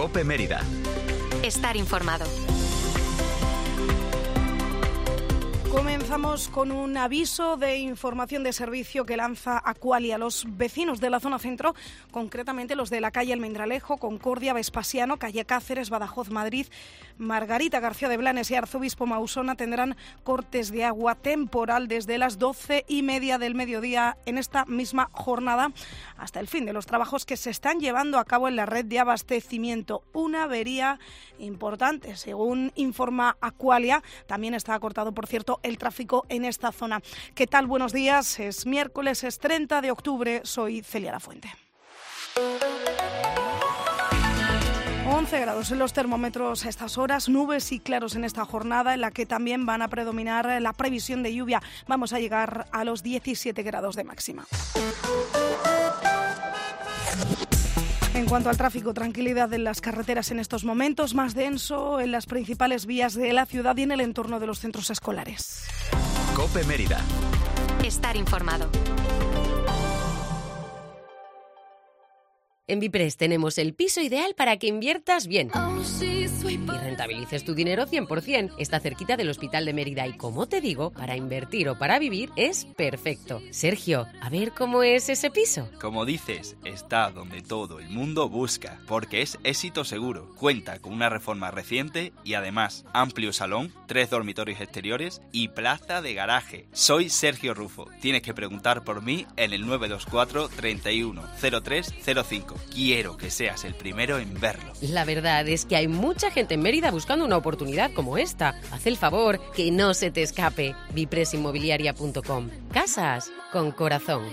COPE Mérida. Estar informado. Comenzamos con un aviso de información de servicio que lanza Aqualia a los vecinos de la zona centro, concretamente los de la calle Almendralejo, Concordia, Vespasiano, calle Cáceres, Badajoz, Madrid, Margarita García de Blanes y Arzobispo Mausona tendrán cortes de agua temporal desde las 12:30 del mediodía en esta misma jornada hasta el fin de los trabajos que se están llevando a cabo en la red de abastecimiento. Una avería importante, según informa Aqualia. También está cortado, por cierto, el tráfico en esta zona. ¿Qué tal? Buenos días. Es miércoles, es 30 de octubre. Soy Celia Lafuente. 11 grados en los termómetros a estas horas, nubes y claros en esta jornada en la que también van a predominar la previsión de lluvia. Vamos a llegar a los 17 grados de máxima. En cuanto al tráfico, tranquilidad en las carreteras en estos momentos, más denso en las principales vías de la ciudad y en el entorno de los centros escolares. COPE Mérida. Estar informado. En Bipres tenemos el piso ideal para que inviertas bien y rentabilices tu dinero 100%. Está cerquita del Hospital de Mérida y, como te digo, para invertir o para vivir es perfecto. Sergio, a ver cómo es ese piso. Como dices, está donde todo el mundo busca, porque es éxito seguro. Cuenta con una reforma reciente y además amplio salón, 3 dormitorios exteriores y plaza de garaje. Soy Sergio Rufo. Tienes que preguntar por mí en el 924 31 03 05. Quiero que seas el primero en verlo. La verdad es que hay mucha gente en Mérida buscando una oportunidad como esta. Haz el favor, que no se te escape. Vipresinmobiliaria.com. Casas con corazón.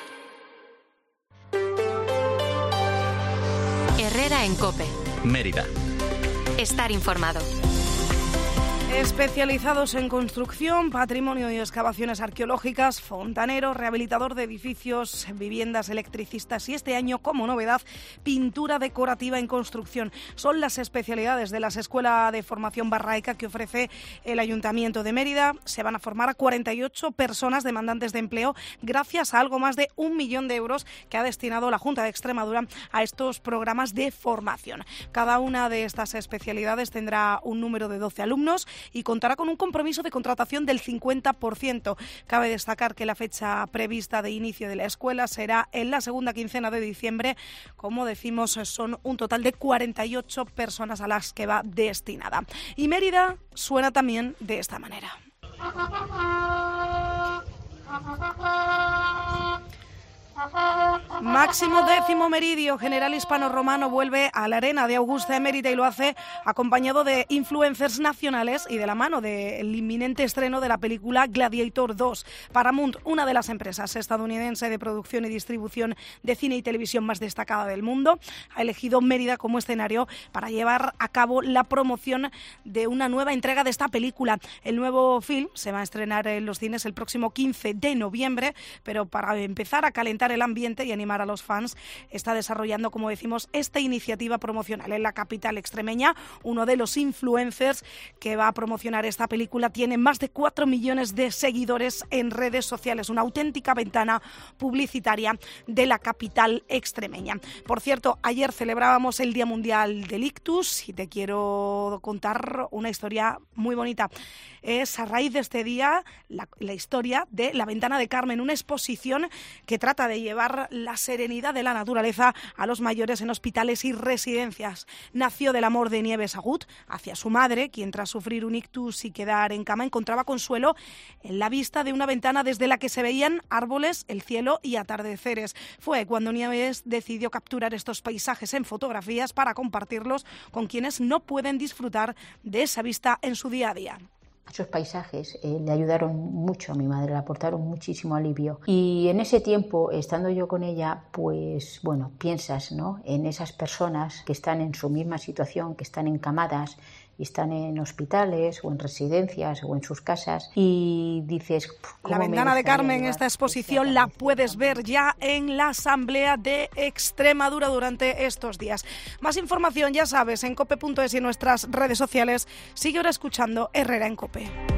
Herrera en COPE. Mérida. Estar informado. Especializados en construcción, patrimonio y excavaciones arqueológicas, fontanero, rehabilitador de edificios, viviendas, electricistas y este año, como novedad, pintura decorativa en construcción. Son las especialidades de la Escuela de Formación Barraica que ofrece el Ayuntamiento de Mérida. Se van a formar a 48 personas demandantes de empleo gracias a algo más de 1 millón de euros que ha destinado la Junta de Extremadura a estos programas de formación. Cada una de estas especialidades tendrá un número de 12 alumnos y contará con un compromiso de contratación del 50%. Cabe destacar que la fecha prevista de inicio de la escuela será en la segunda quincena de diciembre. Como decimos, son un total de 48 personas a las que va destinada. Y Mérida suena también de esta manera. Máximo décimo meridio general hispano-romano vuelve a la arena de Augusta de Mérida y lo hace acompañado de influencers nacionales y de la mano del inminente estreno de la película Gladiator 2. Paramount, una de las empresas estadounidenses de producción y distribución de cine y televisión más destacada del mundo, ha elegido Mérida como escenario para llevar a cabo la promoción de una nueva entrega de esta película. El nuevo film se va a estrenar en los cines el próximo 15 de noviembre, pero para empezar a calentar el ambiente y animar a los fans, está desarrollando, como decimos, esta iniciativa promocional en la capital extremeña. Uno de los influencers que va a promocionar esta película tiene más de 4 millones de seguidores en redes sociales, una auténtica ventana publicitaria de la capital extremeña. Por cierto, ayer celebrábamos el Día Mundial del Ictus y te quiero contar una historia muy bonita. Es a raíz de este día la historia de La Ventana de Carmen, una exposición que trata de llevar la serenidad de la naturaleza a los mayores en hospitales y residencias. Nació del amor de Nieves Agut hacia su madre, quien tras sufrir un ictus y quedar en cama encontraba consuelo en la vista de una ventana desde la que se veían árboles, el cielo y atardeceres. Fue cuando Nieves decidió capturar estos paisajes en fotografías para compartirlos con quienes no pueden disfrutar de esa vista en su día a día. Esos paisajes le ayudaron mucho a mi madre, le aportaron muchísimo alivio. Y en ese tiempo, estando yo con ella, pues bueno, piensas, ¿no?, en esas personas que están en su misma situación, que están encamadas y están en hospitales o en residencias o en sus casas y dices... La Ventana de Carmen, esta exposición la puedes ver ya en la Asamblea de Extremadura durante estos días. Más información, ya sabes, en cope.es y en nuestras redes sociales. Sigue ahora escuchando Herrera en COPE.